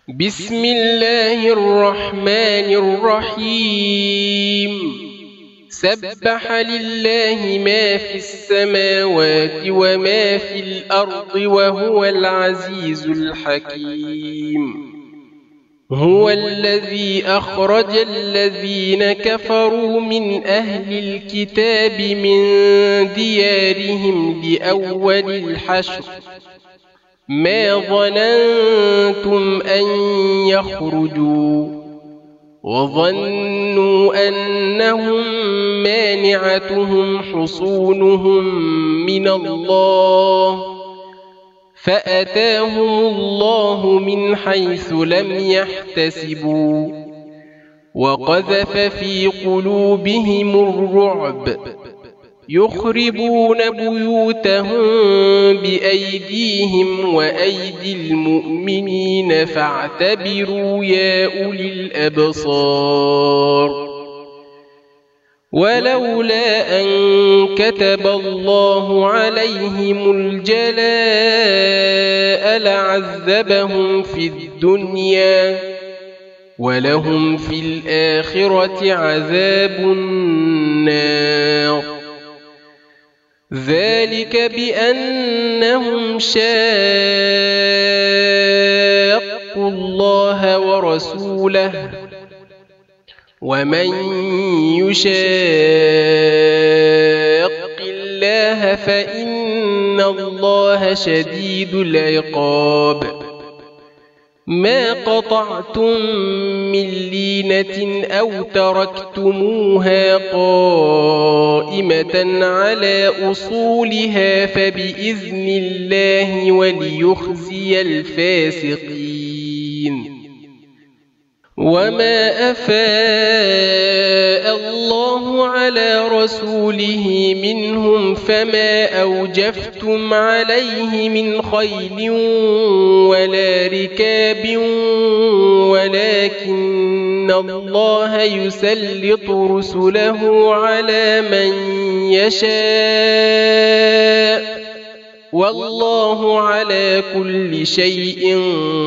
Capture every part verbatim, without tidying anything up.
بسم الله الرحمن الرحيم سبح لله ما في السماوات وما في الأرض وهو العزيز الحكيم. هو الذي أخرج الذين كفروا من أهل الكتاب من ديارهم لأول الحشر ما ظننتم أن يخرجوا وظنوا أنهم مانعتهم حصونهم من الله فأتاهم الله من حيث لم يحتسبوا وقذف في قلوبهم الرعب يخربون بيوتهم بأيديهم وأيدي المؤمنين فاعتبروا يا أولي الأبصار. ولولا أن كتب الله عليهم الجلاء لعذبهم في الدنيا ولهم في الآخرة عذاب النار. ذلك بأنهم شاقوا الله ورسوله ومن يشاق الله فإن الله شديد العقاب. ما قطعتم من لينة أو تركتموها قائمة على أصولها فبإذن الله وليخزي الفاسقين. وما أفاء الله على رسوله منهم فما أوجفتم عليه من خيل ولا ركاب ولكن الله يسلط رسله على من يشاء والله على كل شيء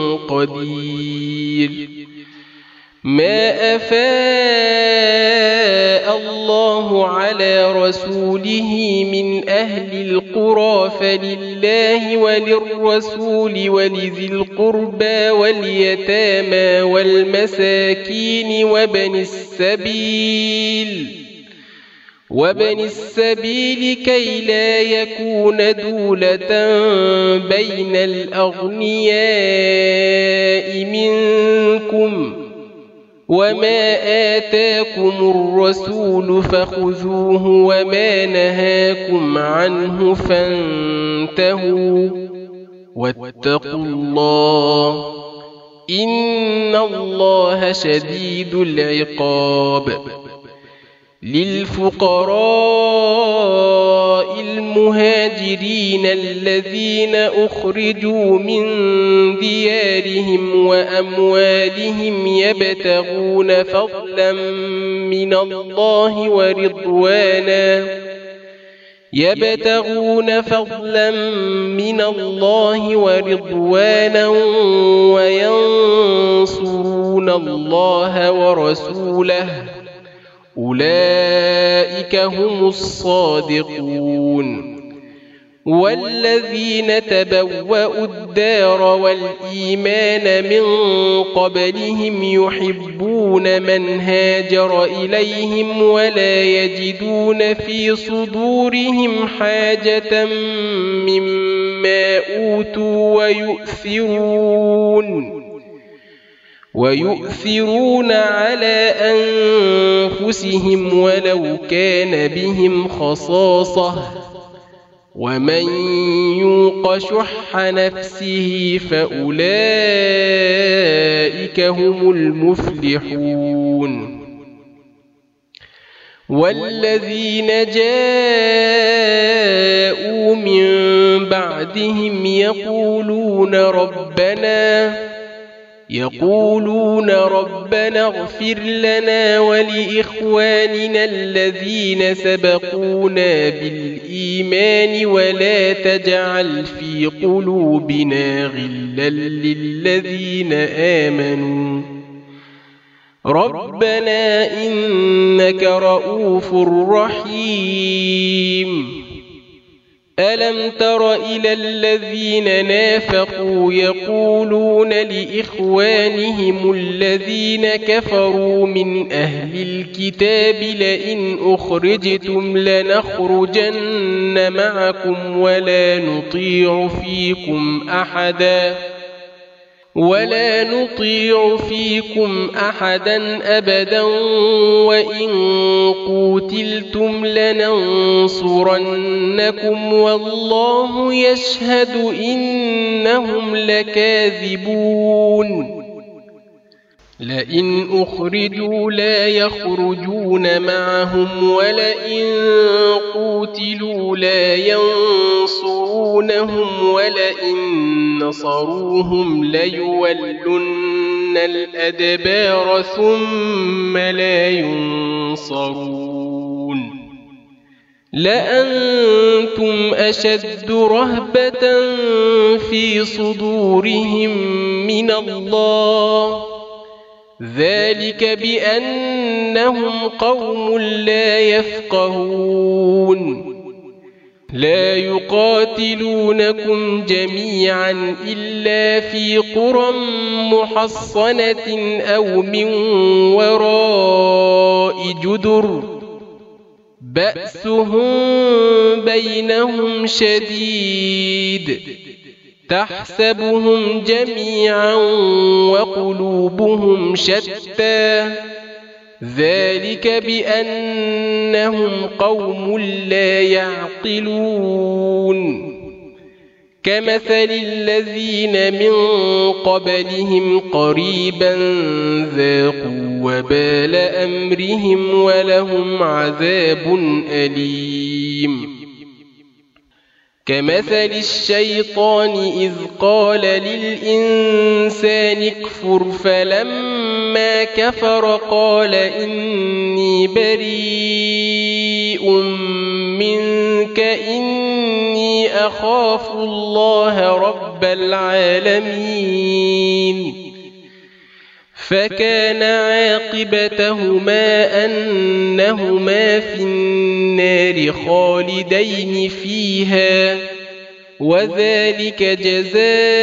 قدير. ما أفاء الله على رسوله من أهل القرى فلله وللرسول ولذي القربى واليتامى والمساكين وابن السبيل وابن السبيل كي لا يكون دولة بين الأغنياء منكم. وما آتاكم الرسول فخذوه وما نهاكم عنه فانتهوا واتقوا الله إن الله شديد العقاب. للفقراء المهاجرين الذين أخرجوا من ديارهم وأموالهم يبتغون فضلا من الله ورضوانا يبتغون فضلا من الله ورضوانا وينصرون الله ورسوله أولئك هم الصادقون. والذين تبوأوا الدار والإيمان من قبلهم يحبون من هاجر إليهم ولا يجدون في صدورهم حاجة مما أوتوا ويؤثرون ويؤثرون على أنفسهم ولو كان بهم خصاصة ومن يوق شح نفسه فأولئك هم المفلحون. والذين جاءوا من بعدهم يقولون ربنا يقولون ربنا اغفر لنا ولإخواننا الذين سبقونا بالإيمان الإيمان ولا تجعل في قلوبنا غلا للذين آمنوا ربنا إنك رؤوف رحيم. ألم تر إلى الذين نافقوا يقولون لإخوانهم الذين كفروا من أهل الكتاب لئن أخرجتم لنخرجن معكم ولا نطيع فيكم أحدا ولا نطيع فيكم أحدا أبدا وإن قوتلتم لننصرنكم والله يشهد إنهم لكاذبون. لئن أخرجوا لا يخرجون معهم ولئن قوتلوا لا ينصرونهم ولئن نصروهم ليولن الأدبار ثم لا ينصرون. لأنتم أشد رهبة في صدورهم من الله ذلك بأنهم قوم لا يفقهون. لا يقاتلونكم جميعا إلا في قرى محصنة أو من وراء جدر بأسهم بينهم شديد تحسبهم جميعا وقلوبهم شتى ذلك بأنهم قوم لا يعقلون. كمثل الذين من قبلهم قريبا ذاقوا وبال أمرهم ولهم عذاب أليم. كمثل الشيطان إذ قال للإنسان اكفر فلما كفر قال إني بريء منك إني أخاف الله رب العالمين. فكان عاقبتهما أنهما في النار خالدين فيها وذلك جزاء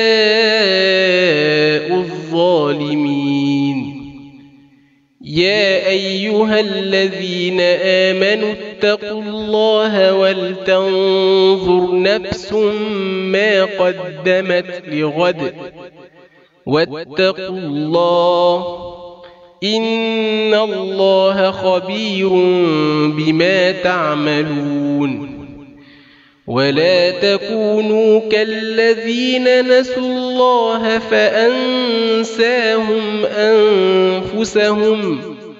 الظالمين. يا أيها الذين آمنوا اتقوا الله ولتنظر نفس ما قدمت لغد واتقوا الله إن الله خبير بما تعملون. ولا تكونوا كالذين نسوا الله فأنساهم أنفسهم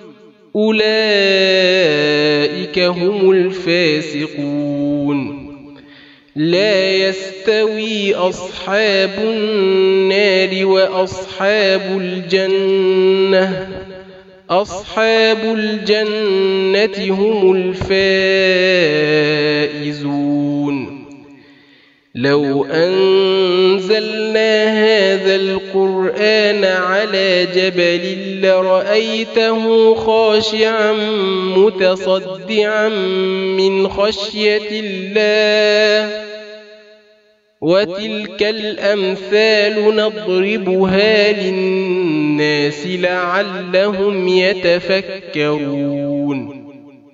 أولئك هم الفاسقون. لا يستوي أصحاب النار وأصحاب الجنة أصحاب الجنة هم الفائزون. لو أنزلنا هذا القرآن على جبل لرأيته خاشعا متصدعا من خشية الله وتلك الأمثال نضربها للناس لعلهم يتفكرون.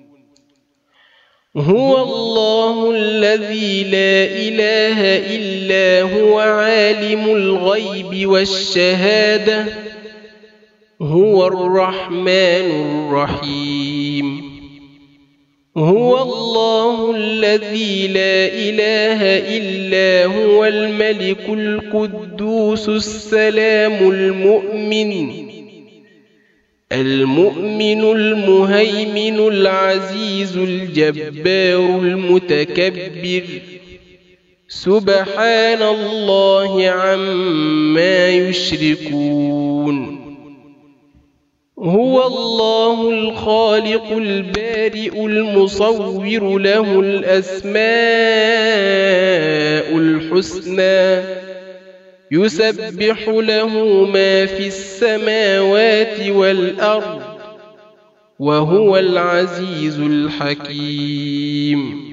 هو الله الذي لا إله إلا هو عالم الغيب والشهادة هو الرحمن الرحيم. هو الله الذي لا إله إلا هو الملك القدوس السلام المؤمن المؤمن المهيمن العزيز الجبار المتكبر سبحان الله عما يشركون. هو الله الخالق البارئ المصور له الأسماء الحسنى يسبح له ما في السماوات والأرض وهو العزيز الحكيم.